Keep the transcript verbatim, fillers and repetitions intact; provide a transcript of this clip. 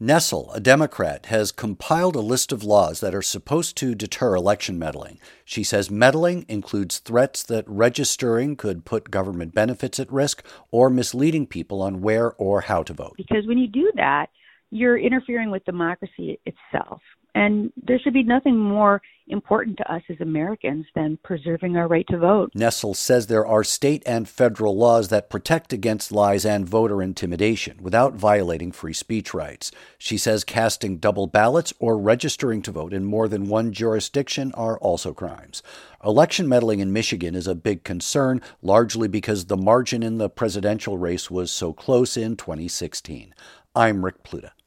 Nessel, a Democrat, has compiled a list of laws that are supposed to deter election meddling. She says meddling includes threats that registering could put government benefits at risk or misleading people on where or how to vote. Because when you do that, you're interfering with democracy itself. And there should be nothing more important to us as Americans than preserving our right to vote. Nessel says there are state and federal laws that protect against lies and voter intimidation without violating free speech rights. She says casting double ballots or registering to vote in more than one jurisdiction are also crimes. Election meddling in Michigan is a big concern, largely because the margin in the presidential race was so close in twenty sixteen. I'm Rick Pluta.